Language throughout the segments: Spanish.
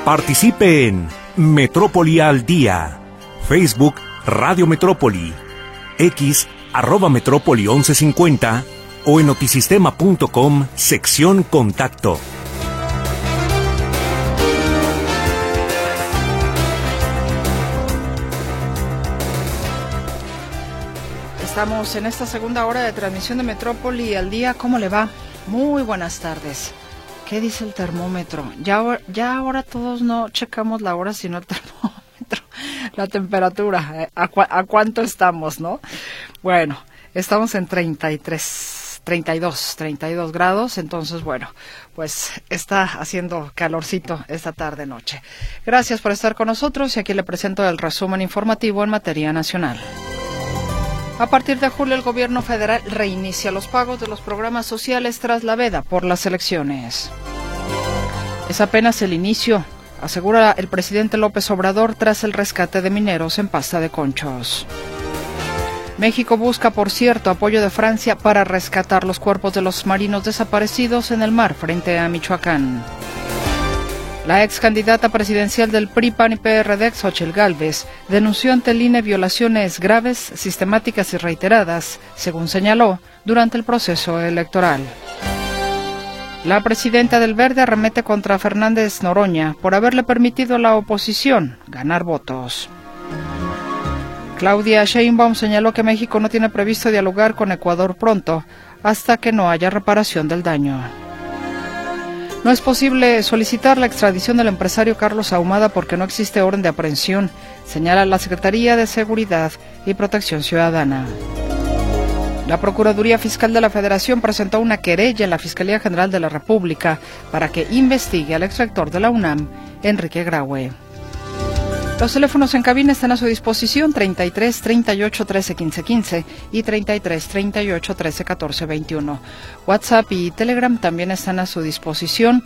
Participe en Metrópoli al Día. Facebook Radio Metrópoli, X @Metrópoli 1150 o en notisistema.com sección Contacto. Estamos en esta segunda hora de transmisión de Metrópoli al Día. ¿Cómo le va? Muy buenas tardes. ¿Qué dice el termómetro? Ya ahora todos no checamos la hora, sino el termómetro, la temperatura, a cuánto estamos, ¿no? Bueno, estamos en 32 grados, entonces bueno, pues está haciendo calorcito esta tarde-noche. Gracias por estar con nosotros y aquí le presento el resumen informativo en materia nacional. A partir de julio, el gobierno federal reinicia los pagos de los programas sociales tras la veda por las elecciones. Es apenas el inicio, asegura el presidente López Obrador tras el rescate de mineros en Pasta de Conchos. México busca, por cierto, apoyo de Francia para rescatar los cuerpos de los marinos desaparecidos en el mar frente a Michoacán. La ex candidata presidencial del PRI, PAN y PRD, Xóchitl Gálvez, denunció ante el INE violaciones graves, sistemáticas y reiteradas, según señaló, durante el proceso electoral. La presidenta del Verde arremete contra Fernández Noroña por haberle permitido a la oposición ganar votos. Claudia Sheinbaum señaló que México no tiene previsto dialogar con Ecuador pronto, hasta que no haya reparación del daño. No es posible solicitar la extradición del empresario Carlos Ahumada porque no existe orden de aprehensión, señala la Secretaría de Seguridad y Protección Ciudadana. La Procuraduría Fiscal de la Federación presentó una querella en la Fiscalía General de la República para que investigue al exrector de la UNAM, Enrique Graue. Los teléfonos en cabina están a su disposición, 33 38 13 15 15 y 33 38 13 14 21. WhatsApp y Telegram también están a su disposición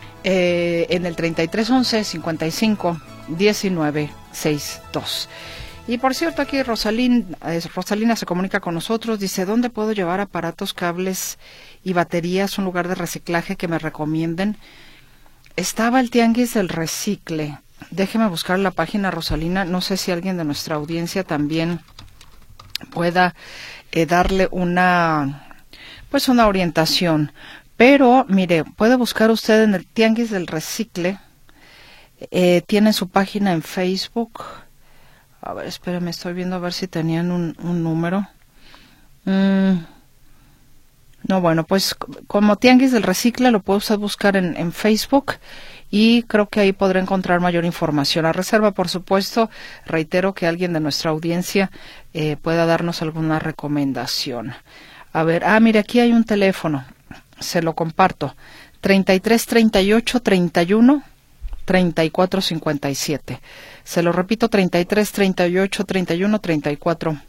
en el 33 11 55 19 62. Y por cierto, aquí Rosalina se comunica con nosotros, dice, ¿dónde puedo llevar aparatos, cables y baterías? Un lugar de reciclaje que me recomienden. Estaba el Tianguis del Recicle. Déjeme buscar la página, Rosalina. No sé si alguien de nuestra audiencia también pueda darle una orientación. Pero, mire, puede buscar usted en el Tianguis del Recicle. Tiene su página en Facebook. A ver, espérame, estoy viendo a ver si tenían un número. No, bueno, pues como Tianguis del Recicle lo puede usted buscar en Facebook. Y creo que ahí podrá encontrar mayor información. A reserva, por supuesto, reitero que alguien de nuestra audiencia pueda darnos alguna recomendación. A ver, mire, aquí hay un teléfono, se lo comparto, 33 38 31 34 57. Se lo repito, 33 38 31 34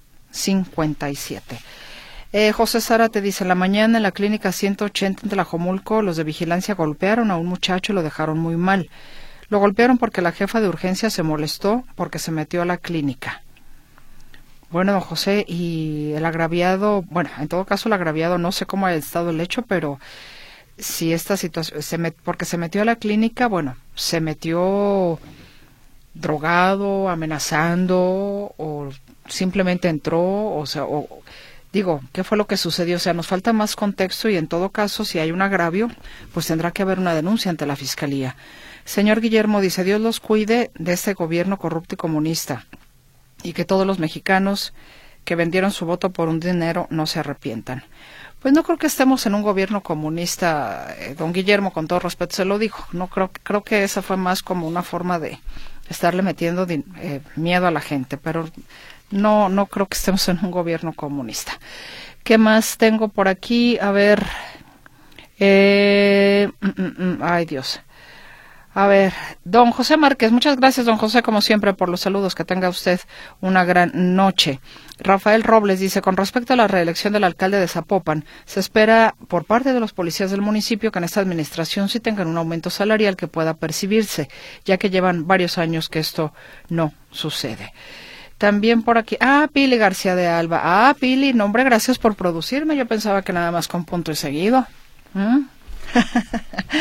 57. José Sara te dice, en la mañana en la clínica 180 en Tlajomulco, los de vigilancia golpearon a un muchacho y lo dejaron muy mal. Lo golpearon porque la jefa de urgencia se molestó porque se metió a la clínica. Bueno, don José, y el agraviado, bueno, en todo caso el agraviado, no sé cómo ha estado el hecho, pero si esta situación, porque se metió a la clínica, bueno, se metió drogado, amenazando, o simplemente entró, o sea, digo, ¿qué fue lo que sucedió? O sea, nos falta más contexto y en todo caso, si hay un agravio, pues tendrá que haber una denuncia ante la Fiscalía. Señor Guillermo dice, Dios los cuide de este gobierno corrupto y comunista y que todos los mexicanos que vendieron su voto por un dinero no se arrepientan. Pues no creo que estemos en un gobierno comunista, don Guillermo, con todo respeto se lo dijo. No creo que esa fue más como una forma de estarle metiendo miedo a la gente, pero no creo que estemos en un gobierno comunista. ¿Qué más tengo por aquí? A ver. Ay, Dios. A ver, don José Márquez, muchas gracias, don José, como siempre, por los saludos. Que tenga usted una gran noche. Rafael Robles dice, con respecto a la reelección del alcalde de Zapopan, se espera por parte de los policías del municipio que en esta administración sí tengan un aumento salarial que pueda percibirse, ya que llevan varios años que esto no sucede. También por aquí, Pili García de Alba. Pili, no, hombre, gracias por producirme. Yo pensaba que nada más con punto y seguido. No,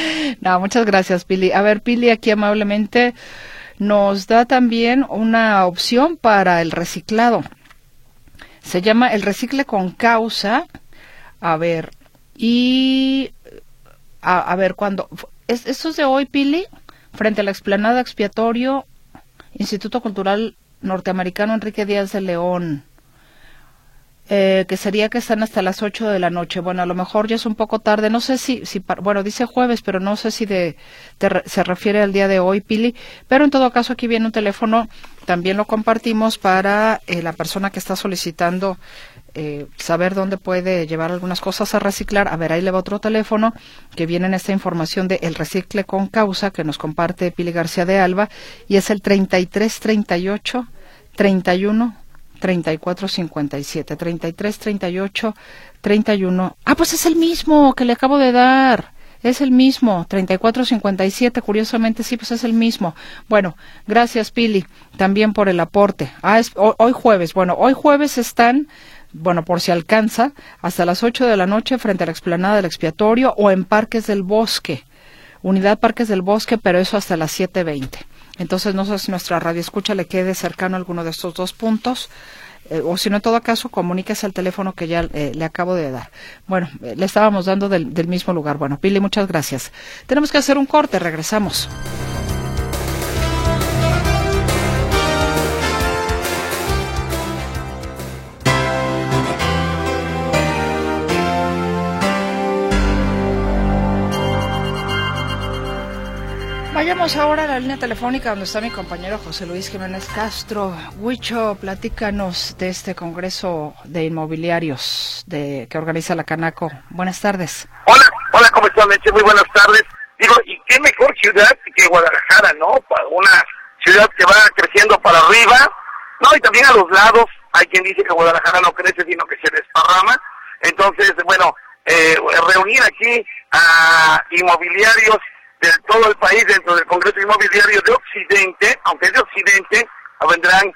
No, muchas gracias, Pili. A ver, Pili aquí amablemente nos da también una opción para el reciclado. Se llama el recicle con causa. A ver, y a ver, cuando esto es de hoy, Pili, frente a la explanada expiatorio, Instituto Cultural Norteamericano Enrique Díaz de León, que sería que están hasta las 8 de la noche. Bueno, a lo mejor ya es un poco tarde, no sé si bueno, dice jueves, pero no sé si se refiere al día de hoy, Pili, pero en todo caso aquí viene un teléfono, también lo compartimos para la persona que está solicitando saber dónde puede llevar algunas cosas a reciclar. A ver, ahí le va otro teléfono que viene en esta información de El Recicle con Causa que nos comparte Pili García de Alba, y es el 3338 31 3457, 3338 31. Ah, pues es el mismo que le acabo de dar. Es el mismo, 3457, curiosamente sí, pues es el mismo. Bueno, gracias, Pili, también por el aporte. Es hoy jueves. Bueno, hoy jueves están, bueno, por si alcanza, hasta las 8 de la noche frente a la explanada del expiatorio o en Parques del Bosque, Unidad Parques del Bosque, pero eso hasta las 7:20. Entonces, no sé si nuestra radioescucha le quede cercano a alguno de estos dos puntos, o si no, en todo caso, comuníquese al teléfono que ya le acabo de dar. Bueno, le estábamos dando del mismo lugar. Bueno, Pili, muchas gracias. Tenemos que hacer un corte, regresamos. Vayamos ahora a la línea telefónica donde está mi compañero José Luis Jiménez Castro. Huicho, platícanos de este Congreso de Inmobiliarios que organiza la Canaco. Buenas tardes. Hola, ¿cómo están, Leche? Muy buenas tardes. Digo, y qué mejor ciudad que Guadalajara, ¿no? Para una ciudad que va creciendo para arriba, ¿no? Y también a los lados, hay quien dice que Guadalajara no crece, sino que se desparrama. Entonces, bueno, reunir aquí a inmobiliarios de todo el país dentro del Congreso Inmobiliario de Occidente, aunque es de Occidente, vendrán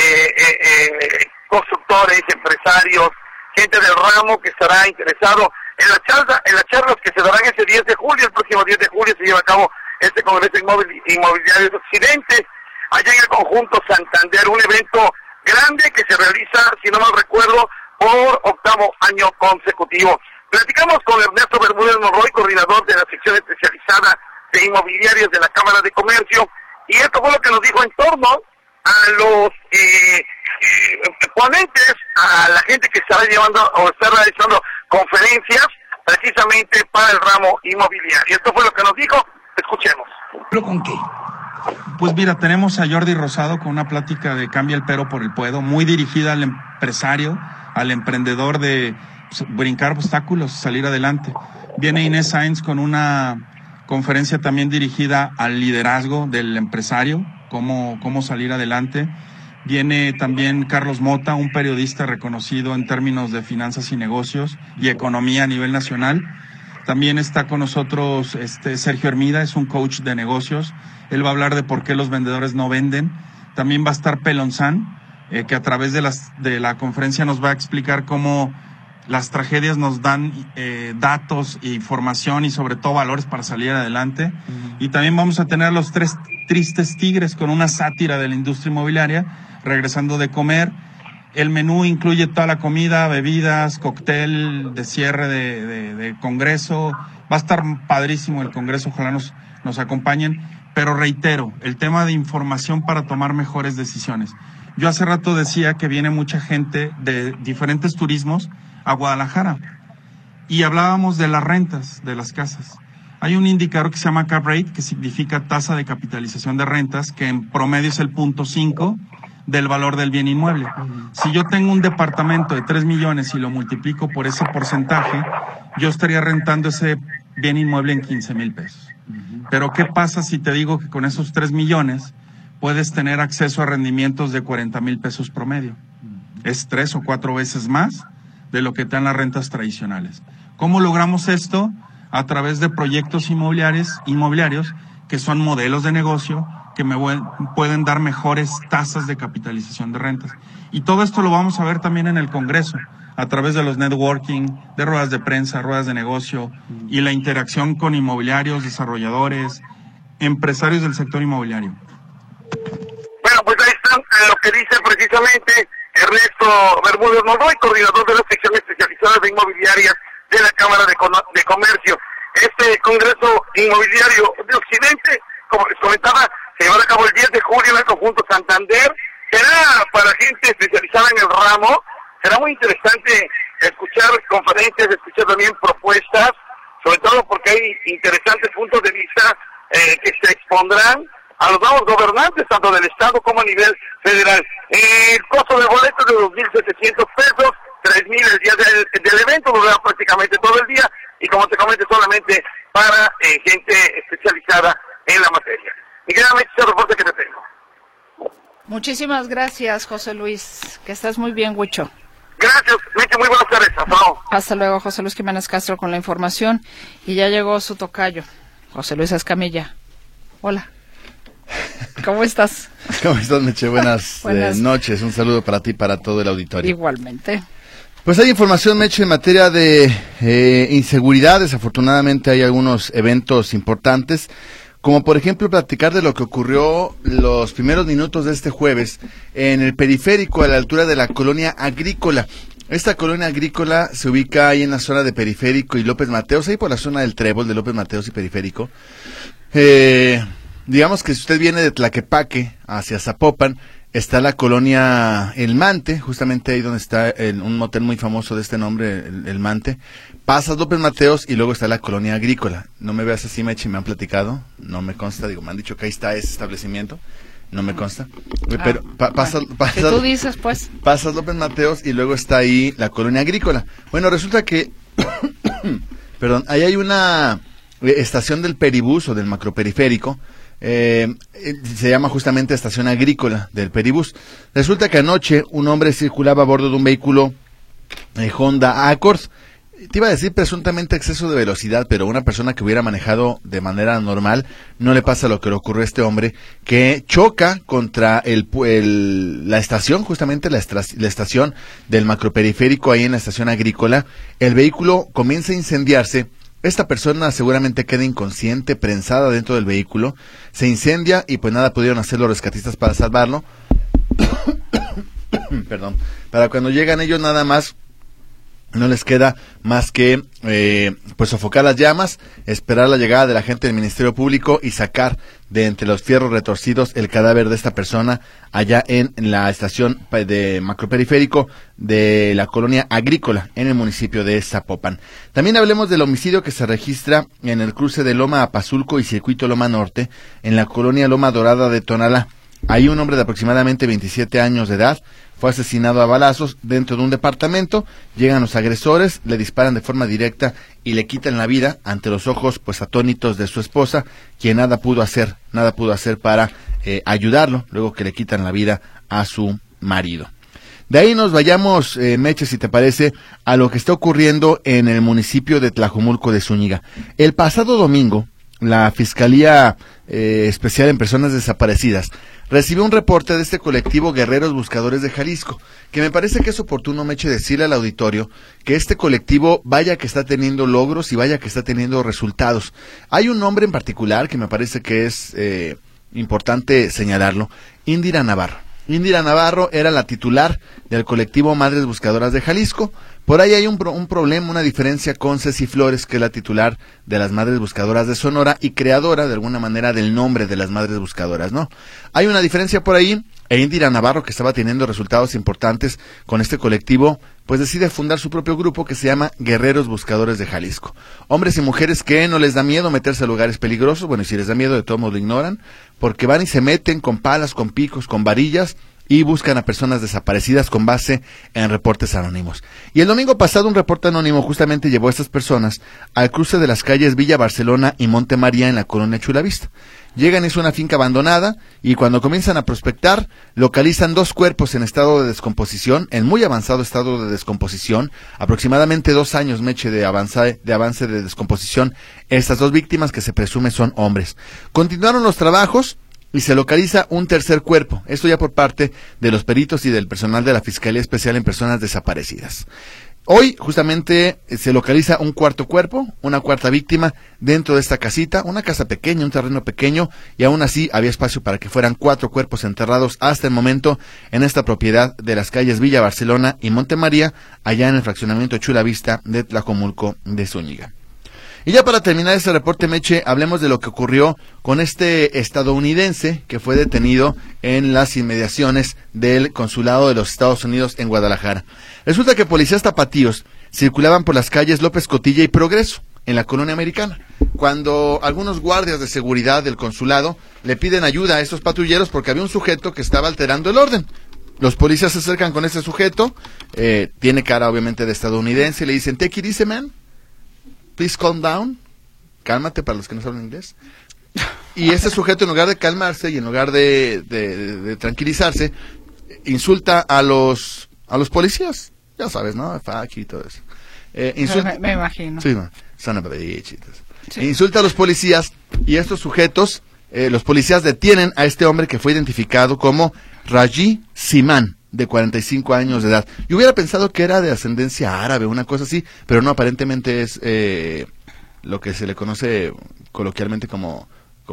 constructores, empresarios, gente del ramo que estará interesado en las charlas que se darán ese 10 de julio, el próximo 10 de julio se lleva a cabo este Congreso Inmobiliario de Occidente, allá en el conjunto Santander, un evento grande que se realiza, si no mal recuerdo, por 8º año consecutivo. Platicamos con Ernesto Bermúdez Monroy, coordinador de la sección especializada de inmobiliarios de la Cámara de Comercio, y esto fue lo que nos dijo en torno a los ponentes, a la gente que estará llevando o está realizando conferencias precisamente para el ramo inmobiliario. Esto fue lo que nos dijo, escuchemos. ¿Pero con qué? Pues mira, tenemos a Jordi Rosado con una plática de Cambia el pero por el puedo, muy dirigida al empresario, al emprendedor de brincar obstáculos, salir adelante. Viene Inés Sainz con una conferencia también dirigida al liderazgo del empresario, cómo salir adelante. Viene también Carlos Mota, un periodista reconocido en términos de finanzas y negocios y economía a nivel nacional. También está con nosotros Sergio Hermida, es un coach de negocios. Él va a hablar de por qué los vendedores no venden. También va a estar Pelonzán, que a través de la conferencia nos va a explicar cómo las tragedias nos dan datos, información y sobre todo valores para salir adelante. Y también vamos a tener los 3 tristes tigres con una sátira de la industria inmobiliaria, regresando de comer. El menú incluye toda la comida, bebidas, cóctel de cierre de congreso. Va a estar padrísimo el congreso, ojalá nos acompañen. Pero reitero, el tema de información para tomar mejores decisiones. Yo hace rato decía que viene mucha gente de diferentes turismos a Guadalajara y hablábamos de las rentas de las casas. Hay un indicador que se llama cap rate, que significa tasa de capitalización de rentas, que en promedio es el 0.5 del valor del bien inmueble. Si yo tengo un departamento de 3 millones y lo multiplico por ese porcentaje, yo estaría rentando ese bien inmueble en 15,000 pesos. Pero ¿qué pasa si te digo que con esos 3 millones puedes tener acceso a rendimientos de 40,000 pesos promedio? Es 3 o 4 veces más de lo que te dan las rentas tradicionales. ¿Cómo logramos esto? A través de proyectos inmobiliarios que son modelos de negocio que pueden dar mejores tasas de capitalización de rentas. Y todo esto lo vamos a ver también en el Congreso. a través de los networking, de ruedas de prensa, ruedas de negocio y la interacción con inmobiliarios, desarrolladores, empresarios del sector inmobiliario. Bueno, pues ahí está lo que dice precisamente Ernesto Bermúdez Monroy, coordinador de la sección especializada de inmobiliaria de la Cámara de Comercio. Este Congreso Inmobiliario de Occidente, como les comentaba, se llevará a cabo el 10 de julio en el conjunto Santander. Será para gente especializada en el ramo. Será muy interesante escuchar conferencias, escuchar también propuestas, sobre todo porque hay interesantes puntos de vista que se expondrán a los nuevos gobernantes, tanto del Estado como a nivel federal. El costo del boleto es de 2.700 pesos, 3.000 el día del evento, durará prácticamente todo el día, y como te comenté, solamente para gente especializada en la materia. Y claramente ese reporte que te tengo. Muchísimas gracias, José Luis. Que estés muy bien, Huicho. Gracias, Meche, muy buenas tardes. Hasta luego. Hasta luego, José Luis Jiménez Castro con la información. Y ya llegó su tocayo, José Luis Escamilla. Hola. ¿Cómo estás? ¿Cómo estás, Meche? Buenas noches. Un saludo para ti y para todo el auditorio. Igualmente. Pues hay información, Meche, en materia de inseguridad. Desafortunadamente hay algunos eventos importantes, como por ejemplo platicar de lo que ocurrió los primeros minutos de este jueves en el periférico a la altura de la colonia agrícola. Esta colonia agrícola se ubica ahí en la zona de Periférico y López Mateos, ahí por la zona del Trébol de López Mateos y Periférico. Digamos que si usted viene de Tlaquepaque hacia Zapopan, está la colonia El Mante, justamente ahí donde está un motel muy famoso de este nombre, el Mante. Pasas López Mateos y luego está la colonia agrícola. No me veas así, Meche, me han platicado, no me consta, me han dicho que ahí está ese establecimiento, no me consta. Pero tú dices, pues. Pasas López Mateos y luego está ahí la colonia agrícola. Bueno, resulta que, perdón, ahí hay una estación del Peribús o del macroperiférico. Se llama justamente estación agrícola del Peribús. Resulta que anoche un hombre circulaba a bordo de un vehículo Honda Accord. Te iba a decir presuntamente exceso de velocidad, pero una persona que hubiera manejado de manera normal no le pasa lo que le ocurrió a este hombre, que choca contra la estación, justamente la estación del macroperiférico ahí en la estación agrícola. El vehículo comienza a incendiarse. Esta persona seguramente queda inconsciente, prensada dentro del vehículo, se incendia y pues nada pudieron hacer los rescatistas para salvarlo. Perdón. Para cuando llegan ellos nada más, no les queda más que pues sofocar las llamas, esperar la llegada de la gente del Ministerio Público y sacar de entre los fierros retorcidos el cadáver de esta persona allá en la estación de macroperiférico de la colonia agrícola en el municipio de Zapopan. También hablemos del homicidio que se registra en el cruce de Loma Apazulco y Circuito Loma Norte en la colonia Loma Dorada de Tonalá. Ahí un hombre de aproximadamente 27 años de edad fue asesinado a balazos dentro de un departamento. Llegan los agresores, le disparan de forma directa y le quitan la vida ante los ojos pues atónitos de su esposa, quien nada pudo hacer para ayudarlo, luego que le quitan la vida a su marido. De ahí nos vayamos, Meche, si te parece, a lo que está ocurriendo en el municipio de Tlajomulco de Zúñiga. El pasado domingo, la Fiscalía Especial en Personas Desaparecidas recibió un reporte de este colectivo Guerreros Buscadores de Jalisco, que me parece que es oportuno, Meche, decirle al auditorio que este colectivo vaya que está teniendo logros y vaya que está teniendo resultados. Hay un nombre en particular que me parece que es importante señalarlo: Indira Navarro. Indira Navarro era la titular del colectivo Madres Buscadoras de Jalisco. Por ahí hay un problema, una diferencia con Ceci Flores, que es la titular de las Madres Buscadoras de Sonora y creadora de alguna manera del nombre de las Madres Buscadoras, ¿no? Hay una diferencia por ahí, e Indira Navarro, que estaba teniendo resultados importantes con este colectivo, pues decide fundar su propio grupo que se llama Guerreros Buscadores de Jalisco. Hombres y mujeres que no les da miedo meterse a lugares peligrosos, bueno, y si les da miedo de todos modos lo ignoran, porque van y se meten con palas, con picos, con varillas, y buscan a personas desaparecidas con base en reportes anónimos. Y el domingo pasado un reporte anónimo justamente llevó a estas personas al cruce de las calles Villa Barcelona y Monte María en la colonia Chulavista. Llegan, es una finca abandonada, y cuando comienzan a prospectar, localizan 2 cuerpos en estado de descomposición, en muy avanzado estado de descomposición, aproximadamente 2 años, Meche, de avance de descomposición. Estas 2 víctimas, que se presume son hombres. Continuaron los trabajos y se localiza un tercer cuerpo, esto ya por parte de los peritos y del personal de la Fiscalía Especial en Personas Desaparecidas. Hoy justamente se localiza un cuarto cuerpo, una cuarta víctima dentro de esta casita, una casa pequeña, un terreno pequeño, y aún así había espacio para que fueran 4 cuerpos enterrados hasta el momento en esta propiedad de las calles Villa Barcelona y Montemaría, allá en el fraccionamiento Chulavista de Tlajomulco de Zúñiga. Y ya para terminar este reporte, Meche, hablemos de lo que ocurrió con este estadounidense que fue detenido en las inmediaciones del consulado de los Estados Unidos en Guadalajara. Resulta que policías tapatíos circulaban por las calles López Cotilla y Progreso, en la colonia americana, cuando algunos guardias de seguridad del consulado le piden ayuda a estos patrulleros porque había un sujeto que estaba alterando el orden. Los policías se acercan con este sujeto, tiene cara obviamente de estadounidense, y le dicen, "Take it easy, man. Please calm down", cálmate para los que no saben inglés. Y este sujeto, en lugar de calmarse y en lugar de tranquilizarse, insulta a los policías. Ya sabes, ¿no? Fuck y todo eso. Me imagino. Sí, no. Son of a bitch y todo eso. Sí. Insulta a los policías y estos sujetos, los policías detienen a este hombre que fue identificado como Raji Siman, de 45 años de edad. Yo hubiera pensado que era de ascendencia árabe, una cosa así, pero no, aparentemente es lo que se le conoce coloquialmente como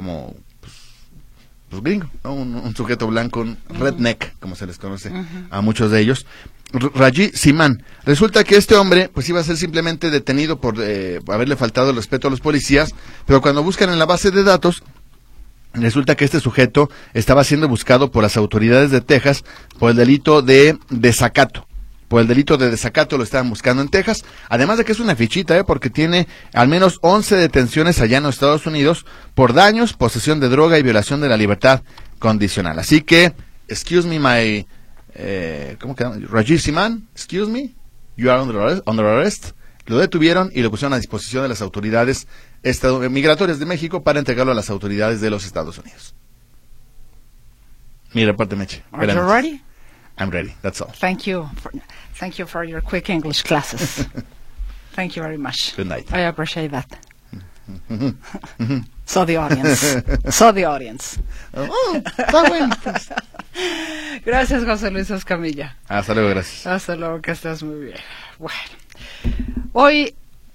pues gringo, ¿no? Un sujeto blanco, un redneck, como se les conoce a muchos de ellos. Raji Siman. Resulta que este hombre pues iba a ser simplemente detenido por haberle faltado el respeto a los policías, pero cuando buscan en la base de datos, resulta que este sujeto estaba siendo buscado por las autoridades de Texas por el delito de desacato. Por el delito de desacato lo estaban buscando en Texas, además de que es una fichita, porque tiene al menos 11 detenciones allá en los Estados Unidos por daños, posesión de droga y violación de la libertad condicional. Así que, excuse me, my, ¿cómo queda? Raji Siman, excuse me, you are under arrest. Lo detuvieron y lo pusieron a disposición de las autoridades migratorias de México para entregarlo a las autoridades de los Estados Unidos. Mi reporte, Meche. Are you ready? I'm ready, that's all. Thank you for your quick English classes. Thank you very much. Good night. I appreciate that. So the audience. Oh, está bueno. Gracias, José Luis Escamilla. Hasta luego, gracias. Hasta luego, que estés muy bien. Bueno, hoy,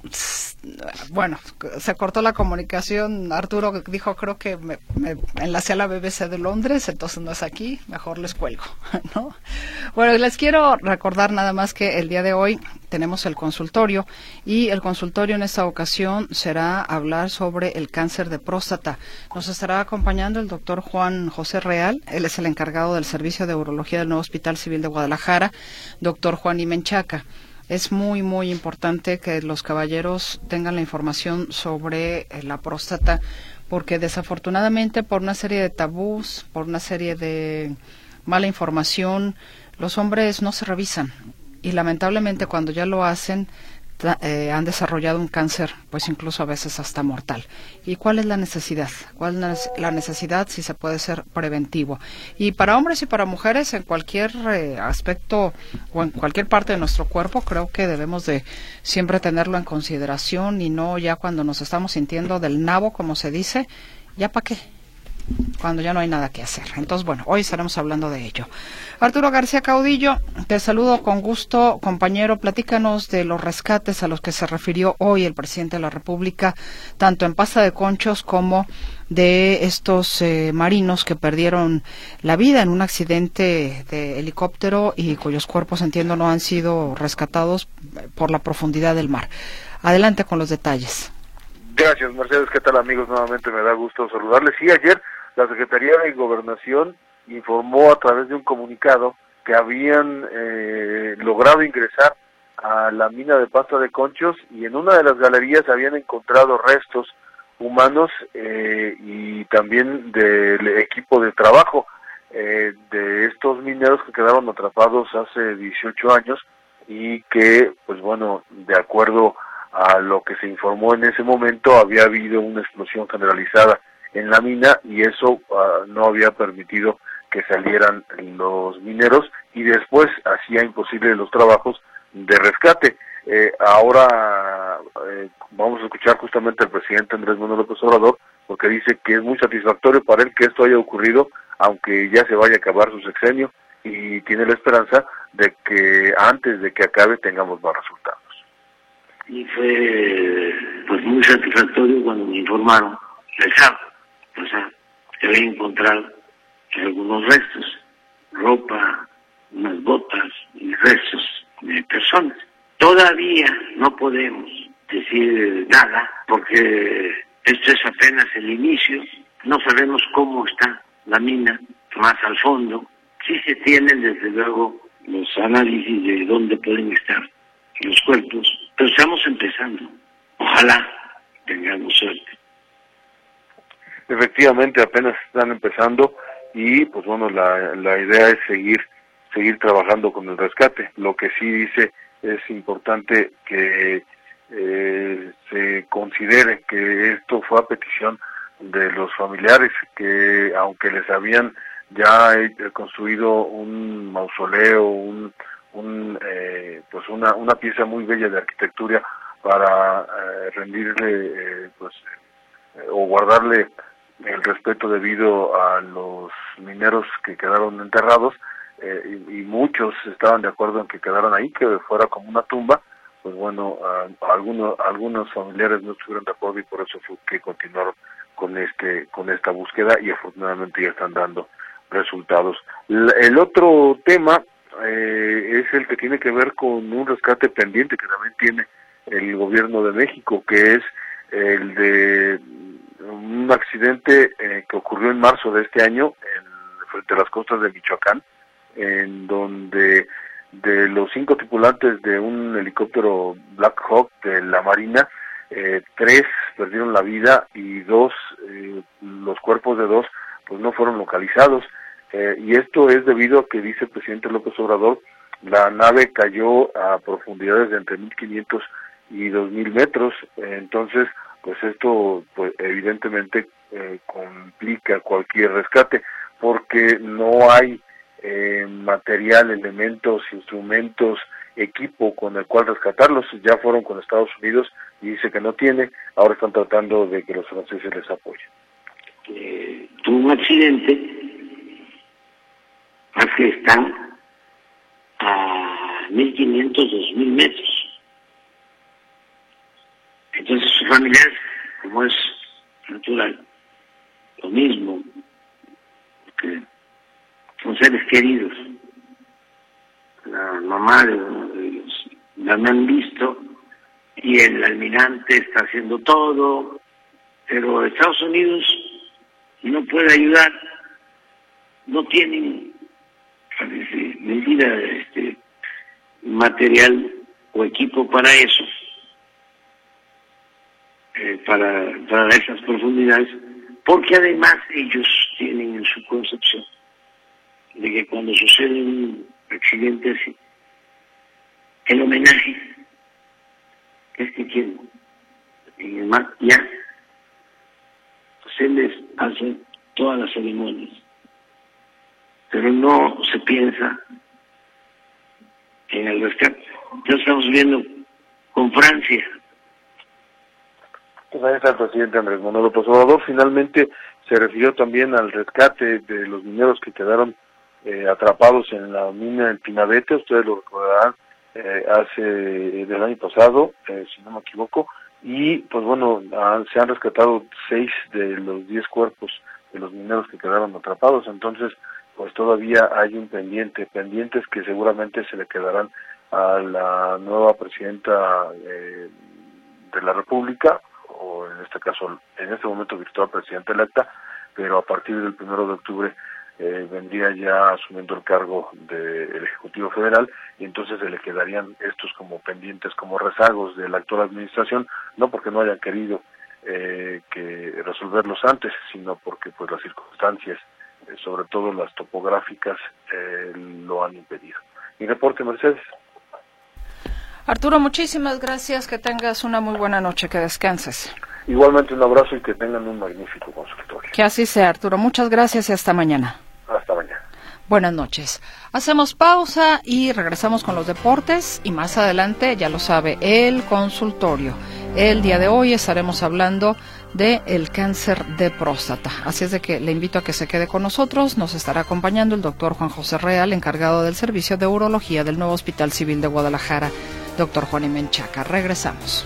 bueno, se cortó la comunicación. Arturo dijo, creo que me enlacé a la BBC de Londres, entonces no es aquí, mejor les cuelgo, ¿no? Bueno, les quiero recordar nada más que el día de hoy tenemos el consultorio, y el consultorio en esta ocasión será hablar sobre el cáncer de próstata. Nos estará acompañando el doctor Juan José Real, él es el encargado del Servicio de Urología del Nuevo Hospital Civil de Guadalajara, doctor Juan Imenchaca. Es muy, muy importante que los caballeros tengan la información sobre la próstata, porque desafortunadamente por una serie de tabús, por una serie de mala información, los hombres no se revisan y lamentablemente cuando ya lo hacen han desarrollado un cáncer, pues incluso a veces hasta mortal. ¿Y cuál es la necesidad? ¿Cuál es la necesidad si se puede ser preventivo? Y para hombres y para mujeres, en cualquier aspecto o en cualquier parte de nuestro cuerpo, creo que debemos de siempre tenerlo en consideración, y no ya cuando nos estamos sintiendo del nabo, como se dice, ¿ya para qué? Cuando ya no hay nada que hacer. Entonces, bueno, hoy estaremos hablando de ello. Arturo García Caudillo, te saludo con gusto, compañero. Platícanos de los rescates a los que se refirió hoy el presidente de la República, tanto en Pasta de Conchos como de estos marinos que perdieron la vida en un accidente de helicóptero y cuyos cuerpos, entiendo, no han sido rescatados por la profundidad del mar. Adelante con los detalles. Gracias, Mercedes. ¿Qué tal, amigos? Nuevamente me da gusto saludarles. Sí, ayer la Secretaría de Gobernación informó a través de un comunicado que habían logrado ingresar a la mina de Pasta de Conchos, y en una de las galerías habían encontrado restos humanos y también del equipo de trabajo de estos mineros que quedaron atrapados hace 18 años y que, pues bueno, de acuerdo a lo que se informó en ese momento, había habido una explosión generalizada en la mina y eso no había permitido que salieran los mineros, y después hacía imposible los trabajos de rescate. Ahora vamos a escuchar justamente al presidente Andrés Manuel López Obrador, porque dice que es muy satisfactorio para él que esto haya ocurrido, aunque ya se vaya a acabar su sexenio, y tiene la esperanza de que antes de que acabe tengamos más resultados. Y fue pues muy satisfactorio cuando me informaron el sábado, o sea, que había encontrado algunos restos, ropa, unas botas y restos de personas. Todavía no podemos decir nada porque esto es apenas el inicio, no sabemos cómo está la mina más al fondo. Sí se tienen desde luego los análisis de dónde pueden estar los cuerpos, pero estamos empezando. Ojalá tengamos suerte. Efectivamente, apenas están empezando y pues bueno, la idea es seguir trabajando con el rescate. Lo que sí dice es importante que se considere que esto fue a petición de los familiares, que aunque les habían ya construido un mausoleo, pues una pieza muy bella de arquitectura para rendirle o guardarle el respeto debido a los mineros que quedaron enterrados, y muchos estaban de acuerdo en que quedaran ahí, que fuera como una tumba. Pues bueno, algunos familiares no estuvieron de acuerdo y por eso fue que continuaron con esta búsqueda y afortunadamente ya están dando resultados. El otro tema es el que tiene que ver con un rescate pendiente que también tiene el gobierno de México, que es el de un accidente que ocurrió en marzo de este año frente a las costas de Michoacán, en donde de los 5 tripulantes de un helicóptero Black Hawk de la Marina, 3 perdieron la vida y los cuerpos de 2 pues no fueron localizados, y esto es debido a que, dice el presidente López Obrador, la nave cayó a profundidades de entre 1.500 y 2.000 metros. Entonces pues esto pues evidentemente complica cualquier rescate, porque no hay material, elementos, instrumentos, equipo con el cual rescatarlos. Ya fueron con Estados Unidos y dice que no tiene, ahora están tratando de que los franceses les apoyen. Tuvo un accidente, que están a 1.500, 2.000 metros. Entonces sus familiares, como es natural, lo mismo, porque son seres queridos. La mamá de uno de ellos la me han visto y el almirante está haciendo todo, pero Estados Unidos no puede ayudar, no tienen, parece mentira, material o equipo para eso, para esas profundidades, porque además ellos tienen en su concepción de que cuando sucede un accidente así, el homenaje es que quieren en el mar ya se les hacen todas las ceremonias, pero no se piensa en el rescate. Ya estamos viendo con Francia. Pues ahí está el presidente Andrés Manuel López Obrador. Finalmente se refirió también al rescate de los mineros que quedaron atrapados en la mina en Pinabete. Ustedes lo recordarán, del año pasado, si no me equivoco, y pues bueno, se han rescatado 6 de los 10 cuerpos de los mineros que quedaron atrapados. Entonces pues todavía hay un pendientes que seguramente se le quedarán a la nueva presidenta de la República, o en este caso, en este momento virtual presidenta electa, pero a partir del 1 de octubre vendría ya asumiendo el cargo del Ejecutivo Federal, y entonces se le quedarían estos como pendientes, como rezagos de la actual administración, no porque no hayan querido que resolverlos antes, sino porque pues las circunstancias, sobre todo las topográficas, lo han impedido. Mi reporte, Mercedes. Arturo, muchísimas gracias, que tengas una muy buena noche, que descanses. Igualmente un abrazo y que tengan un magnífico consultorio. Que así sea, Arturo. Muchas gracias y hasta mañana. Hasta mañana. Buenas noches. Hacemos pausa y regresamos con los deportes y más adelante, ya lo sabe, el consultorio. El día de hoy estaremos hablando del cáncer de próstata. Así es de que le invito a que se quede con nosotros. Nos estará acompañando el doctor Juan José Real, encargado del servicio de urología del nuevo Hospital Civil de Guadalajara. Doctor Juan Menchaca. Regresamos.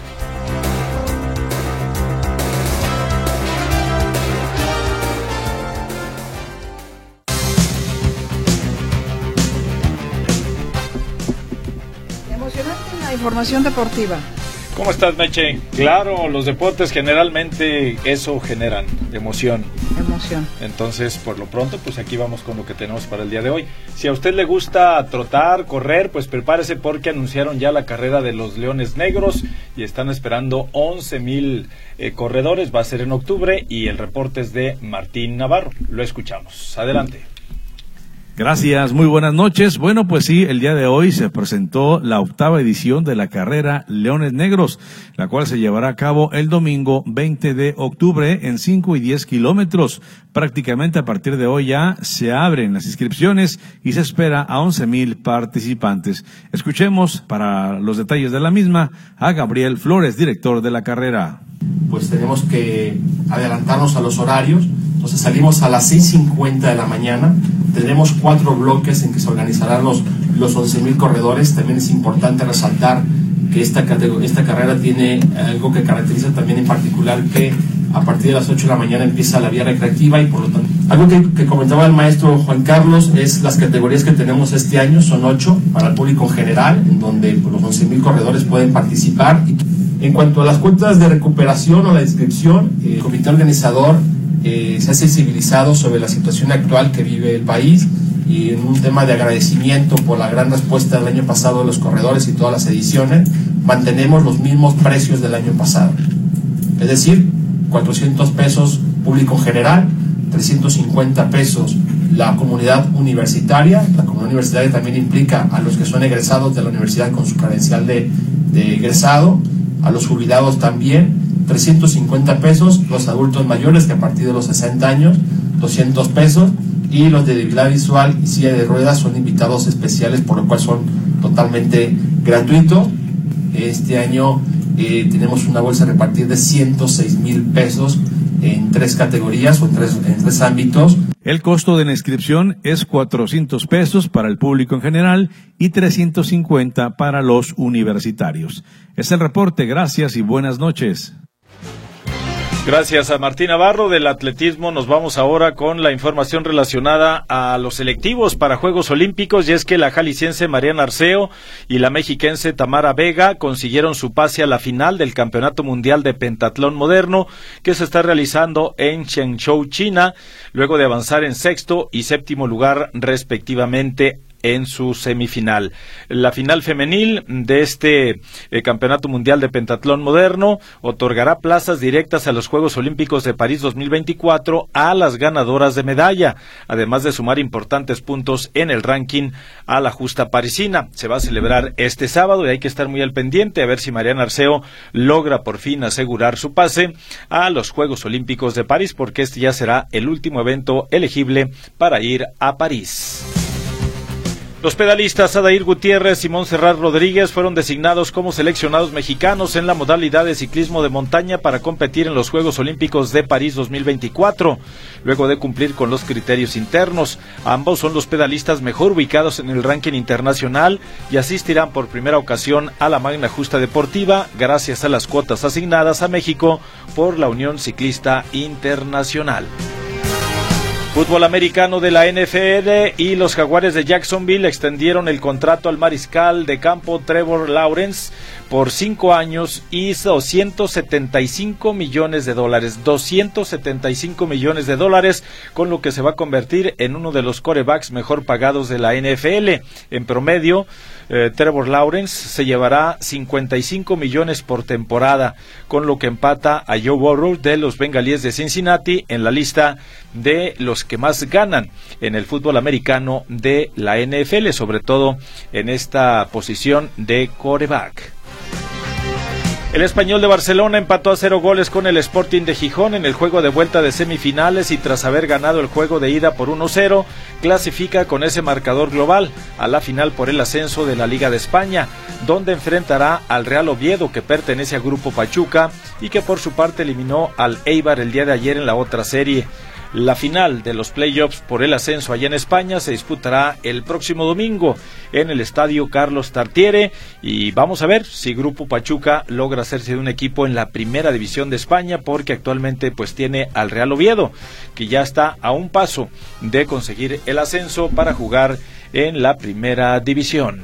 Emocionante la información deportiva. ¿Cómo estás, Meche? Claro, los deportes generalmente eso generan, emoción. Entonces, por lo pronto, pues aquí vamos con lo que tenemos para el día de hoy. Si a usted le gusta trotar, correr, pues prepárese porque anunciaron ya la carrera de los Leones Negros y están esperando 11,000 corredores. Va a ser en octubre y el reporte es de Martín Navarro. Lo escuchamos. Adelante. Gracias, muy buenas noches. Bueno, pues sí, el día de hoy se presentó la 8ª edición de la carrera Leones Negros, la cual se llevará a cabo el domingo 20 de octubre en 5 y 10 kilómetros. Prácticamente a partir de hoy ya se abren las inscripciones y se espera a 11,000 participantes. Escuchemos para los detalles de la misma a Gabriel Flores, director de la carrera. Pues tenemos que adelantarnos a los horarios. Entonces salimos a las 6:50 de la mañana. Tendremos 4 bloques en que se organizarán los 11,000 corredores. También es importante resaltar que esta carrera tiene algo que caracteriza también en particular, que a partir de las 8 de la mañana empieza la vía recreativa y por lo tanto, algo que comentaba el maestro Juan Carlos es las categorías que tenemos este año, son 8 para el público en general, en donde pues, los 11,000 corredores pueden participar. En cuanto a las cuotas de recuperación o la inscripción, el comité organizador se ha sensibilizado sobre la situación actual que vive el país y en un tema de agradecimiento por la gran respuesta del año pasado de los corredores y todas las ediciones, mantenemos los mismos precios del año pasado. Es decir, 400 pesos público en general, 350 pesos la comunidad universitaria. La comunidad universitaria también implica a los que son egresados de la universidad con su credencial de egresado, a los jubilados también, 350 pesos, los adultos mayores que a partir de los 60 años, 200 pesos, y los de debilidad visual y silla de ruedas son invitados especiales, por lo cual son totalmente gratuitos. Este año tenemos una bolsa a repartir de 106,000 pesos en 3 categorías o en tres ámbitos. El costo de la inscripción es 400 pesos para el público en general y 350 para los universitarios. Es el reporte, gracias y buenas noches. Gracias a Martín Navarro del atletismo. Nos vamos ahora con la información relacionada a los selectivos para Juegos Olímpicos, y es que la jalisciense Mariana Arceo y la mexiquense Tamara Vega consiguieron su pase a la final del Campeonato Mundial de Pentatlón Moderno que se está realizando en Chengzhou, China, luego de avanzar en 6º y 7º lugar respectivamente en su semifinal. La final femenil de este Campeonato Mundial de Pentatlón Moderno otorgará plazas directas a los Juegos Olímpicos de París 2024 a las ganadoras de medalla, además de sumar importantes puntos en el ranking a la justa parisina. Se va a celebrar este sábado y hay que estar muy al pendiente a ver si Mariana Arceo logra por fin asegurar su pase a los Juegos Olímpicos de París, porque este ya será el último evento elegible para ir a París. Los pedalistas Adair Gutiérrez y Montserrat Rodríguez fueron designados como seleccionados mexicanos en la modalidad de ciclismo de montaña para competir en los Juegos Olímpicos de París 2024, luego de cumplir con los criterios internos. Ambos son los pedalistas mejor ubicados en el ranking internacional y asistirán por primera ocasión a la magna justa deportiva gracias a las cuotas asignadas a México por la Unión Ciclista Internacional. Fútbol americano de la NFL y los Jaguares de Jacksonville extendieron el contrato al mariscal de campo Trevor Lawrence por 5 años y $275 millones. $275 millones, con lo que se va a convertir en uno de los quarterbacks mejor pagados de la NFL. En promedio, Trevor Lawrence se llevará 55 millones por temporada, con lo que empata a Joe Burrow de los Bengalíes de Cincinnati en la lista de los que más ganan en el fútbol americano de la NFL, sobre todo en esta posición de quarterback. El Español de Barcelona empató a 0 goles con el Sporting de Gijón en el juego de vuelta de semifinales y tras haber ganado el juego de ida por 1-0, clasifica con ese marcador global a la final por el ascenso de la Liga de España, donde enfrentará al Real Oviedo, que pertenece al Grupo Pachuca y que por su parte eliminó al Eibar el día de ayer en la otra serie. La final de los playoffs por el ascenso allá en España se disputará el próximo domingo en el Estadio Carlos Tartiere y vamos a ver si Grupo Pachuca logra hacerse de un equipo en la primera división de España, porque actualmente pues tiene al Real Oviedo, que ya está a un paso de conseguir el ascenso para jugar en la primera división.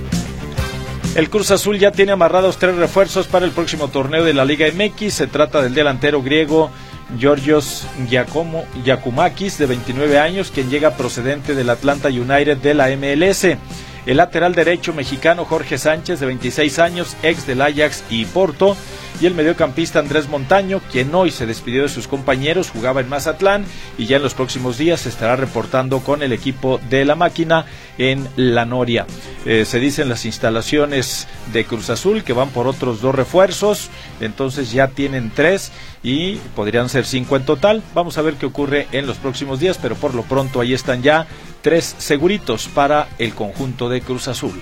El Cruz Azul ya tiene amarrados 3 refuerzos para el próximo torneo de la Liga MX. Se trata del delantero griego Georgios Giakoumakis, de 29 años, quien llega procedente del Atlanta United de la MLS. El lateral derecho mexicano Jorge Sánchez, de 26 años, ex del Ajax y Porto. Y el mediocampista Andrés Montaño, quien hoy se despidió de sus compañeros, jugaba en Mazatlán y ya en los próximos días se estará reportando con el equipo de la máquina en La Noria. Se dicen las instalaciones de Cruz Azul que van por otros 2 refuerzos, entonces ya tienen 3 y podrían ser 5 en total. Vamos a ver qué ocurre en los próximos días, pero por lo pronto ahí están ya 3 seguritos para el conjunto de Cruz Azul.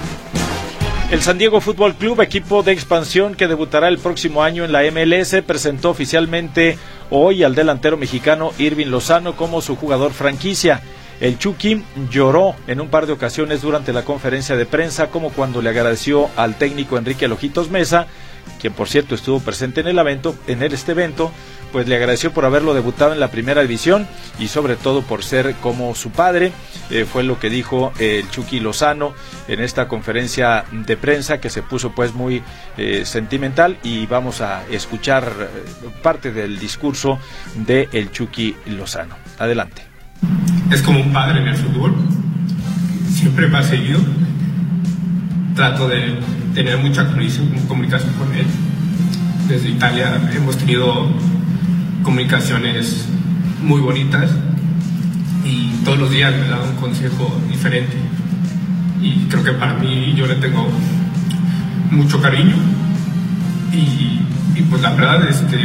El San Diego Fútbol Club, equipo de expansión que debutará el próximo año en la MLS, presentó oficialmente hoy al delantero mexicano Irving Lozano como su jugador franquicia. El Chucky lloró en un par de ocasiones durante la conferencia de prensa, como cuando le agradeció al técnico Enrique Lojitos Mesa, quien por cierto estuvo presente en este evento, pues le agradeció por haberlo debutado en la primera división y sobre todo por ser como su padre. Fue lo que dijo el Chucky Lozano en esta conferencia de prensa, que se puso pues muy sentimental, y vamos a escuchar parte del discurso de el Chucky Lozano. Adelante. Es como un padre en el fútbol, siempre me ha seguido, trato de tener mucha comunicación con él. Desde Italia hemos tenido comunicaciones muy bonitas y todos los días me da un consejo diferente, y creo que para mí yo le tengo mucho cariño y pues la verdad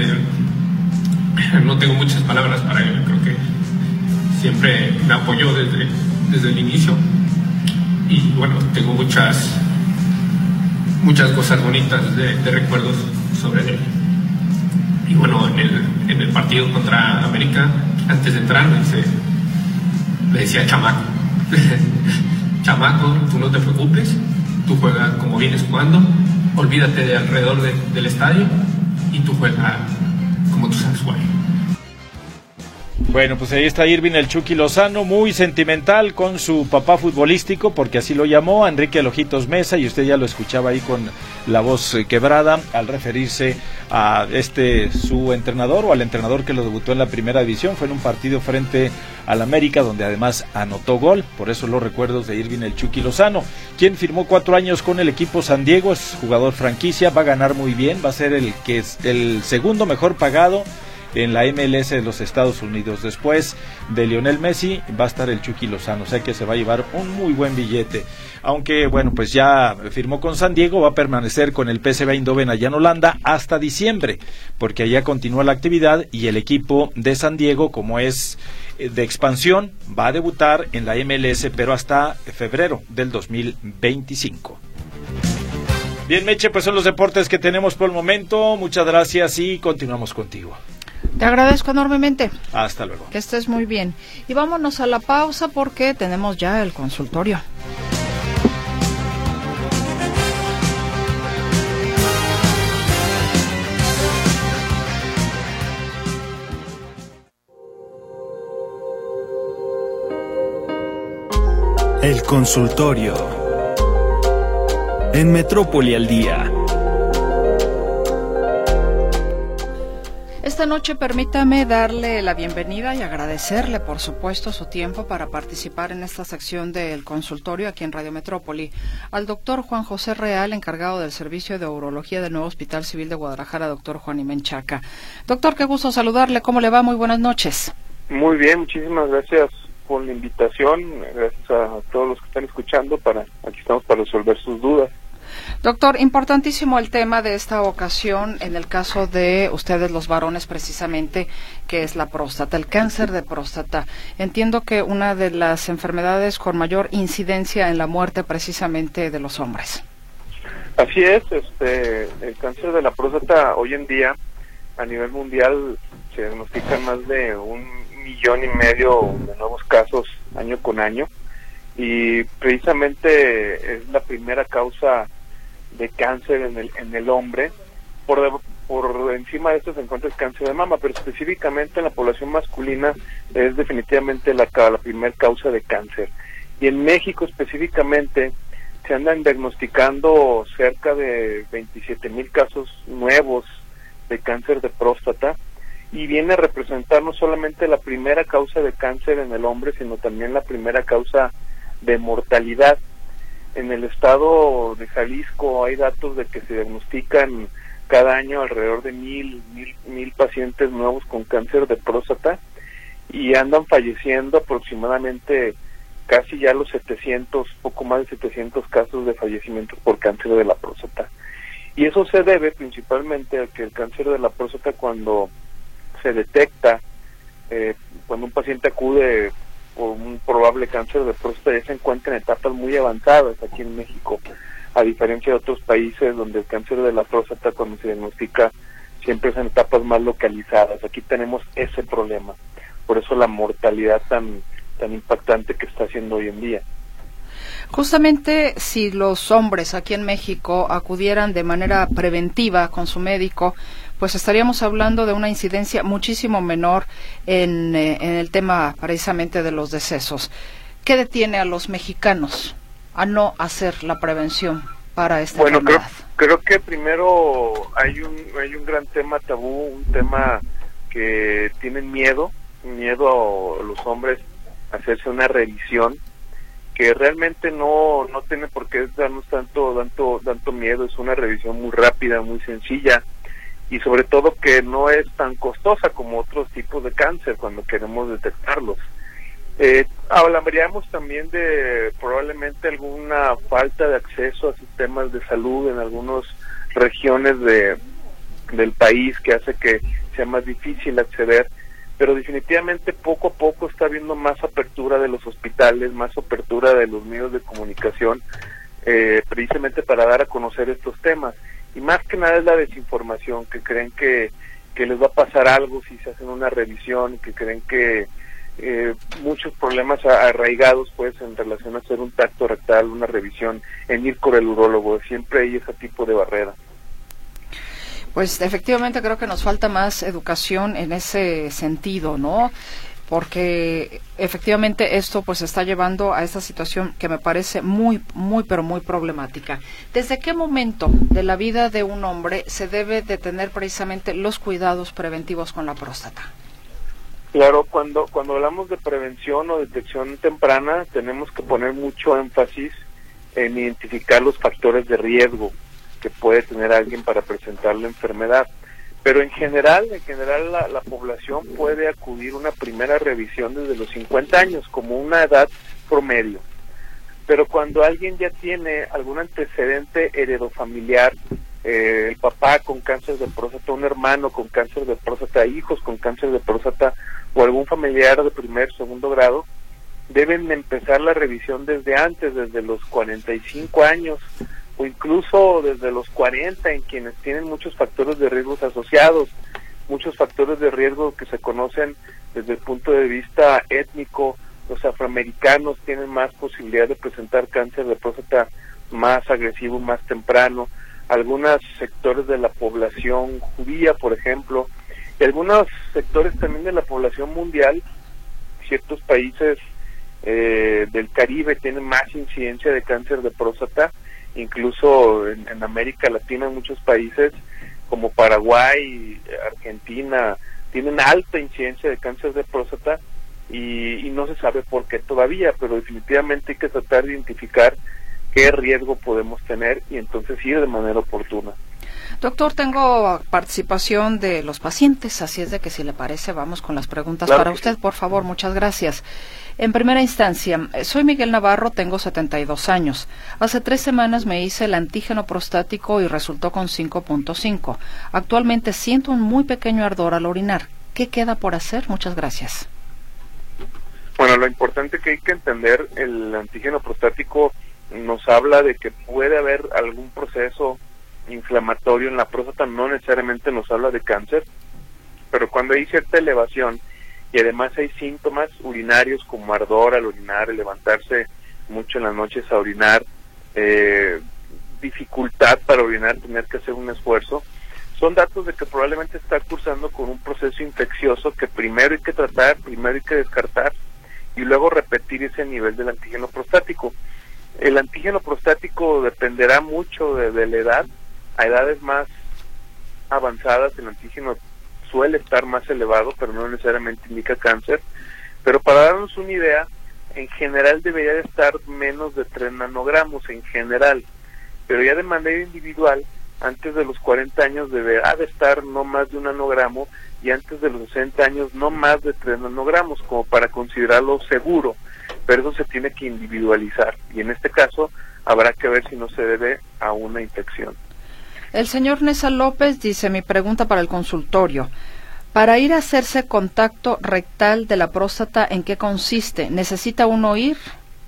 no tengo muchas palabras para él. Creo que siempre me apoyó desde el inicio y bueno, tengo muchas cosas bonitas de recuerdos sobre él. Y bueno, en el partido contra América, antes de entrar, le decía chamaco. Chamaco, tú no te preocupes, tú juegas como vienes jugando, olvídate de alrededor del estadio y tú juegas como tú sabes jugar. Bueno, pues ahí está Irving el Chucky Lozano, muy sentimental con su papá futbolístico, porque así lo llamó, a Enrique Lojitos Mesa, y usted ya lo escuchaba ahí con la voz quebrada al referirse a su entrenador, o al entrenador que lo debutó en la primera división. Fue en un partido frente al América, donde además anotó gol. Por eso los recuerdos de Irving el Chucky Lozano, quien firmó 4 años con el equipo San Diego, es jugador franquicia, va a ganar muy bien, va a ser el segundo mejor pagado en la MLS de los Estados Unidos. Después de Lionel Messi va a estar el Chucky Lozano, o sea que se va a llevar un muy buen billete. Aunque bueno, pues ya firmó con San Diego, va a permanecer con el PSV Eindhoven allá en Holanda hasta diciembre, porque allá continúa la actividad y el equipo de San Diego, como es de expansión, va a debutar en la MLS, pero hasta febrero del 2025. Bien, Meche, pues son los deportes que tenemos por el momento. Muchas gracias y continuamos contigo. Te agradezco enormemente. Hasta luego. Que estés muy bien. Y vámonos a la pausa porque tenemos ya el consultorio. El consultorio. En Metrópoli al día. Esta noche permítame darle la bienvenida y agradecerle, por supuesto, su tiempo para participar en esta sección del consultorio aquí en Radio Metrópoli al doctor Juan José Real, encargado del Servicio de Urología del Nuevo Hospital Civil de Guadalajara, doctor Juan Imenchaca. Doctor, qué gusto saludarle. ¿Cómo le va? Muy buenas noches. Muy bien, muchísimas gracias por la invitación. Gracias a todos los que están escuchando. Aquí estamos para resolver sus dudas. Doctor, importantísimo el tema de esta ocasión, en el caso de ustedes los varones precisamente, que es la próstata, el cáncer de próstata. Entiendo que una de las enfermedades con mayor incidencia en la muerte precisamente de los hombres. Así es, el cáncer de la próstata hoy en día a nivel mundial se diagnostican más de 1,5 millones de nuevos casos año con año, y precisamente es la primera causa de cáncer en el hombre. Por encima de esto se encuentra el cáncer de mama, pero específicamente en la población masculina es definitivamente la primera causa de cáncer. Y en México específicamente se andan diagnosticando cerca de 27,000 casos nuevos de cáncer de próstata, y viene a representar no solamente la primera causa de cáncer en el hombre, sino también la primera causa de mortalidad. En el estado de Jalisco hay datos de que se diagnostican cada año alrededor de 1,000 pacientes nuevos con cáncer de próstata, y andan falleciendo aproximadamente casi ya los 700, poco más de 700 casos de fallecimientos por cáncer de la próstata. Y eso se debe principalmente a que el cáncer de la próstata, cuando se detecta, cuando un paciente acude por un probable cáncer de próstata, ya se encuentra en etapas muy avanzadas aquí en México, a diferencia de otros países donde el cáncer de la próstata, cuando se diagnostica, siempre es en etapas más localizadas. Aquí tenemos ese problema, por eso la mortalidad tan impactante que está haciendo hoy en día. Justamente, si los hombres aquí en México acudieran de manera preventiva con su médico, pues estaríamos hablando de una incidencia muchísimo menor en el tema precisamente de los decesos. ¿Qué detiene a los mexicanos a no hacer la prevención para esta enfermedad? Creo que primero hay un gran tema tabú, un tema que tienen miedo a los hombres a hacerse una revisión, que realmente no tiene por qué darnos tanto miedo. Es una revisión muy rápida, muy sencilla, y sobre todo que no es tan costosa como otros tipos de cáncer cuando queremos detectarlos. Hablaríamos también de probablemente alguna falta de acceso a sistemas de salud en algunas regiones del país, que hace que sea más difícil acceder, pero definitivamente poco a poco está habiendo más apertura de los hospitales, más apertura de los medios de comunicación, precisamente para dar a conocer estos temas. Y más que nada es la desinformación, que creen que les va a pasar algo si se hacen una revisión, que creen que muchos problemas arraigados pues en relación a hacer un tacto rectal, una revisión, en ir con el urólogo. Siempre hay ese tipo de barrera. Pues efectivamente creo que nos falta más educación en ese sentido, ¿no? Porque efectivamente esto pues está llevando a esta situación que me parece muy problemática. ¿Desde qué momento de la vida de un hombre se debe de tener precisamente los cuidados preventivos con la próstata? Claro, cuando hablamos de prevención o detección temprana, tenemos que poner mucho énfasis en identificar los factores de riesgo que puede tener alguien para presentar la enfermedad. Pero en general la población puede acudir a una primera revisión desde los 50 años como una edad promedio. Pero cuando alguien ya tiene algún antecedente heredofamiliar, el papá con cáncer de próstata, un hermano con cáncer de próstata, hijos con cáncer de próstata o algún familiar de primer, segundo grado, deben empezar la revisión desde antes, desde los 45 años, o incluso desde los 40, en quienes tienen muchos factores de riesgos asociados, muchos factores de riesgo que se conocen desde el punto de vista étnico. Los afroamericanos tienen más posibilidad de presentar cáncer de próstata más agresivo, más temprano. Algunos sectores de la población judía, por ejemplo, y algunos sectores también de la población mundial. Ciertos países del Caribe tienen más incidencia de cáncer de próstata. Incluso en América Latina, en muchos países como Paraguay, Argentina, tienen alta incidencia de cáncer de próstata y no se sabe por qué todavía, pero definitivamente hay que tratar de identificar qué riesgo podemos tener y entonces ir de manera oportuna. Doctor, tengo participación de los pacientes, así es de que si le parece vamos con las preguntas Claro para usted, sí. por favor, muchas gracias. En primera instancia, soy Miguel Navarro, tengo 72 años. Hace 3 semanas me hice el antígeno prostático y resultó con 5.5. Actualmente siento un muy pequeño ardor al orinar. ¿Qué queda por hacer? Muchas gracias. Bueno, lo importante que hay que entender, el antígeno prostático nos habla de que puede haber algún proceso inflamatorio en la próstata, no necesariamente nos habla de cáncer, pero cuando hay cierta elevación y además hay síntomas urinarios como ardor al orinar, el levantarse mucho en las noches a orinar, dificultad para orinar, tener que hacer un esfuerzo, son datos de que probablemente está cursando con un proceso infeccioso que primero hay que tratar, primero hay que descartar y luego repetir ese nivel del antígeno prostático. El antígeno prostático dependerá mucho de la edad. A edades más avanzadas el antígeno suele estar más elevado, pero no necesariamente indica cáncer. Pero para darnos una idea, en general debería de estar menos de 3 nanogramos, en general. Pero ya de manera individual, antes de los 40 años deberá de estar no más de 1 nanogramo y antes de los 60 años no más de 3 nanogramos, como para considerarlo seguro. Pero eso se tiene que individualizar y en este caso habrá que ver si no se debe a una infección. El señor Nesa López dice, mi pregunta para el consultorio. Para ir a hacerse contacto rectal de la próstata, ¿en qué consiste? ¿Necesita uno ir?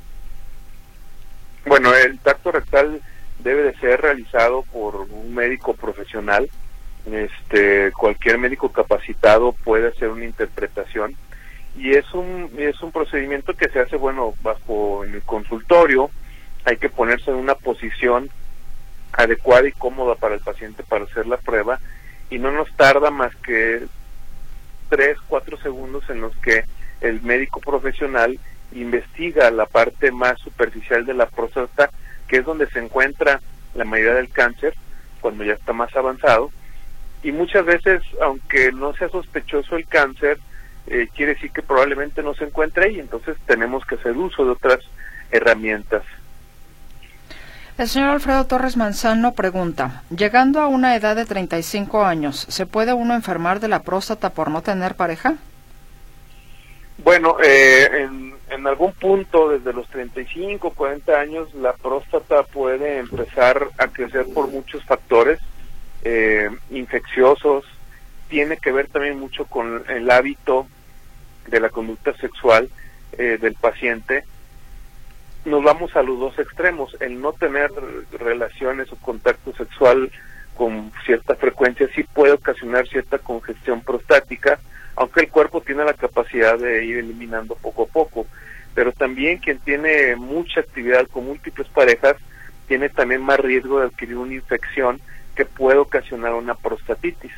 Bueno, el tacto rectal debe de ser realizado por un médico profesional. Cualquier médico capacitado puede hacer una interpretación y es un procedimiento que se hace, bueno, bajo en el consultorio. Hay que ponerse en una posición adecuada y cómoda para el paciente para hacer la prueba y no nos tarda más que 3-4 segundos en los que el médico profesional investiga la parte más superficial de la próstata, que es donde se encuentra la mayoría del cáncer cuando ya está más avanzado, y muchas veces, aunque no sea sospechoso el cáncer, quiere decir que probablemente no se encuentre ahí, entonces tenemos que hacer uso de otras herramientas. El señor Alfredo Torres Manzano pregunta, llegando a una edad de 35 años, ¿se puede uno enfermar de la próstata por no tener pareja? Bueno, en algún punto, desde los 35, 40 años, la próstata puede empezar a crecer por muchos factores infecciosos. Tiene que ver también mucho con el hábito de la conducta sexual del paciente. Nos vamos a los dos extremos. El no tener relaciones o contacto sexual con cierta frecuencia sí puede ocasionar cierta congestión prostática, aunque el cuerpo tiene la capacidad de ir eliminando poco a poco. Pero también quien tiene mucha actividad con múltiples parejas tiene también más riesgo de adquirir una infección que puede ocasionar una prostatitis.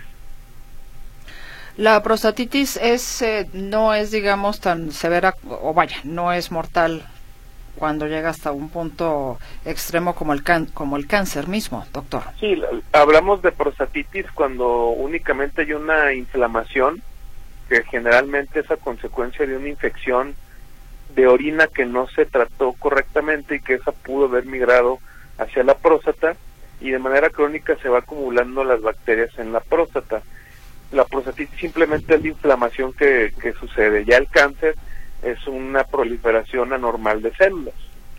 La prostatitis no es, digamos, tan severa, o vaya, no es mortal cuando llega hasta un punto extremo como el cáncer mismo, doctor. Sí, hablamos de prostatitis cuando únicamente hay una inflamación, que generalmente es a consecuencia de una infección de orina que no se trató correctamente y que esa pudo haber migrado hacia la próstata y de manera crónica se va acumulando las bacterias en la próstata. La prostatitis simplemente es la inflamación que sucede. Ya el cáncer es una proliferación anormal de células.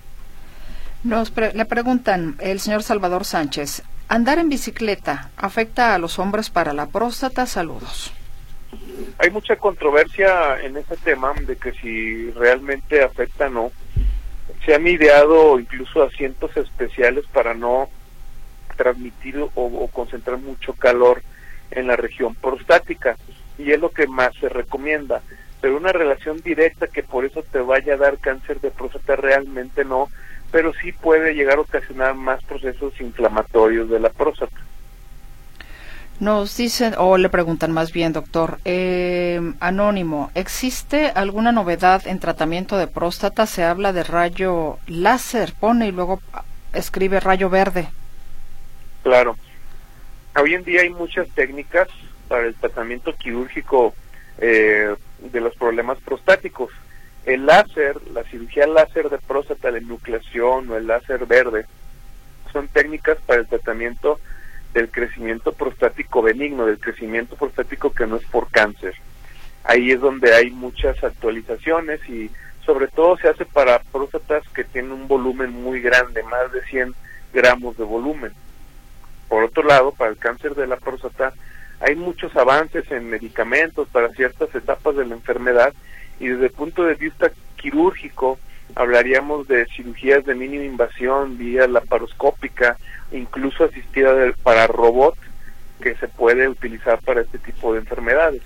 Le preguntan el señor Salvador Sánchez, ¿andar en bicicleta afecta a los hombres para la próstata? Saludos. Hay mucha controversia en ese tema de que si realmente afecta o no. Se han ideado incluso asientos especiales para no transmitir o concentrar mucho calor en la región prostática y es lo que más se recomienda. Pero una relación directa que por eso te vaya a dar cáncer de próstata realmente no, pero sí puede llegar a ocasionar más procesos inflamatorios de la próstata. Nos dicen, o le preguntan más bien, doctor, anónimo, ¿existe alguna novedad en tratamiento de próstata? Se habla de rayo láser, pone y luego escribe rayo verde. Claro. Hoy en día hay muchas técnicas para el tratamiento quirúrgico de los problemas prostáticos. El láser, la cirugía láser de próstata, la enucleación o el láser verde, son técnicas para el tratamiento del crecimiento prostático benigno, del crecimiento prostático que no es por cáncer. Ahí es donde hay muchas actualizaciones y sobre todo se hace para próstatas que tienen un volumen muy grande, más de 100 gramos de volumen. Por otro lado, para el cáncer de la próstata hay muchos avances en medicamentos para ciertas etapas de la enfermedad y desde el punto de vista quirúrgico hablaríamos de cirugías de mínima invasión, vía laparoscópica, incluso asistida para robot, que se puede utilizar para este tipo de enfermedades.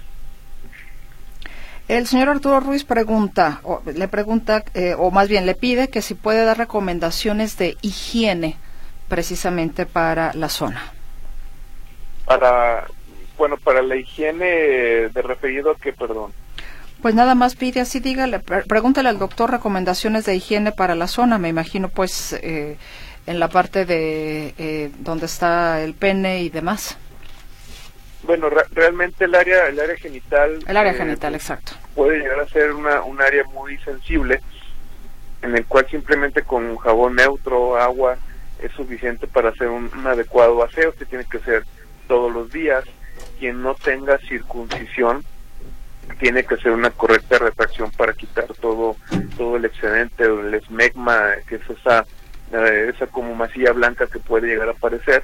El señor Arturo Ruiz le pide que si puede dar recomendaciones de higiene precisamente para la zona. Para la higiene de referido a qué, perdón. Pues nada más pide así, dígale, pregúntale al doctor recomendaciones de higiene para la zona, me imagino pues en la parte de donde está el pene y demás. Bueno, realmente el área genital... El área genital, exacto. Puede llegar a ser un área muy sensible, en el cual simplemente con un jabón neutro, agua, es suficiente para hacer un adecuado aseo, que tiene que ser todos los días. Quien no tenga circuncisión, tiene que hacer una correcta retracción para quitar todo el excedente, el esmegma, que es esa como masilla blanca que puede llegar a aparecer,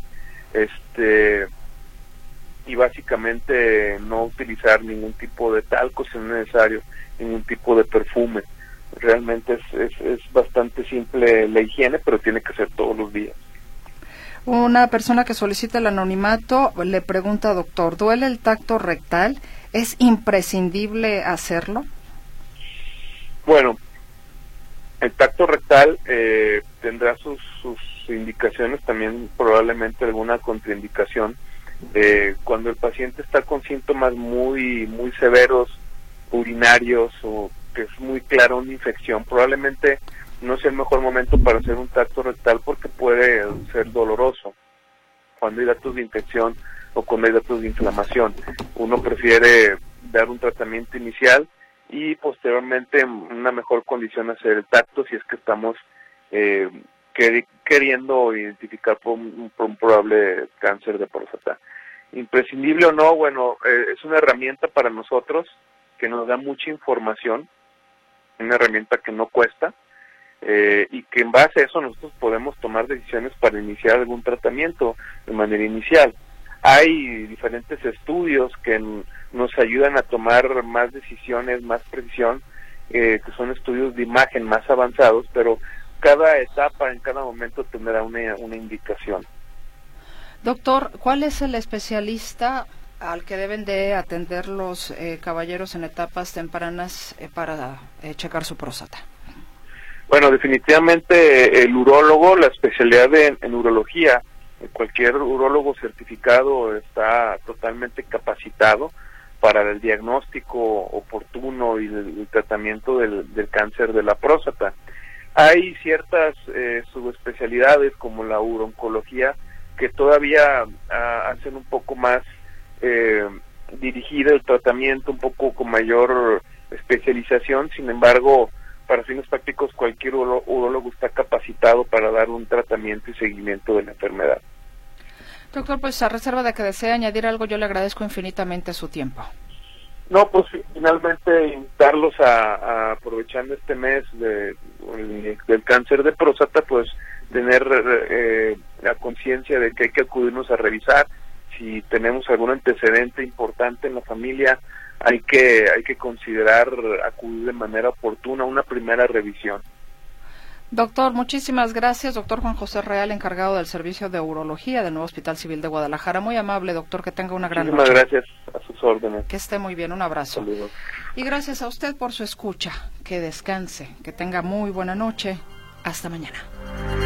y básicamente no utilizar ningún tipo de talco si no es necesario, ningún tipo de perfume. Realmente es bastante simple la higiene, pero tiene que ser todos los días. Una persona que solicita el anonimato le pregunta, doctor, ¿duele el tacto rectal? ¿Es imprescindible hacerlo? Bueno, el tacto rectal tendrá sus indicaciones, también probablemente alguna contraindicación. Cuando el paciente está con síntomas muy severos, urinarios, o que es muy claro una infección, probablemente no es el mejor momento para hacer un tacto rectal porque puede ser doloroso cuando hay datos de infección o cuando hay datos de inflamación. Uno prefiere dar un tratamiento inicial y posteriormente en una mejor condición hacer el tacto si es que estamos queriendo identificar por un probable cáncer de próstata. Imprescindible o no, bueno, es una herramienta para nosotros que nos da mucha información, una herramienta que no cuesta, y que en base a eso nosotros podemos tomar decisiones para iniciar algún tratamiento de manera inicial. Hay diferentes estudios que nos ayudan a tomar más decisiones, más precisión, que son estudios de imagen más avanzados, pero cada etapa, en cada momento tendrá una indicación. Doctor, ¿cuál es el especialista al que deben de atender los caballeros en etapas tempranas para checar su próstata? Bueno, definitivamente el urólogo, la especialidad en urología, cualquier urólogo certificado está totalmente capacitado para el diagnóstico oportuno y el tratamiento del cáncer de la próstata. Hay ciertas subespecialidades como la urooncología que todavía hacen un poco más dirigido el tratamiento, un poco con mayor especialización. Sin embargo, para fines prácticos, cualquier urólogo está capacitado para dar un tratamiento y seguimiento de la enfermedad. Doctor, pues a reserva de que desee añadir algo, yo le agradezco infinitamente su tiempo. No, pues finalmente invitarlos a aprovechando este mes del cáncer de próstata, pues tener la conciencia de que hay que acudirnos a revisar. Si tenemos algún antecedente importante en la familia, hay que considerar acudir de manera oportuna a una primera revisión. Doctor, muchísimas gracias. Doctor Juan José Real, encargado del Servicio de Urología del Nuevo Hospital Civil de Guadalajara. Muy amable, doctor, que tenga una gran noche. Muchísimas gracias, a sus órdenes. Que esté muy bien, un abrazo. Saludos. Y gracias a usted por su escucha. Que descanse, que tenga muy buena noche. Hasta mañana.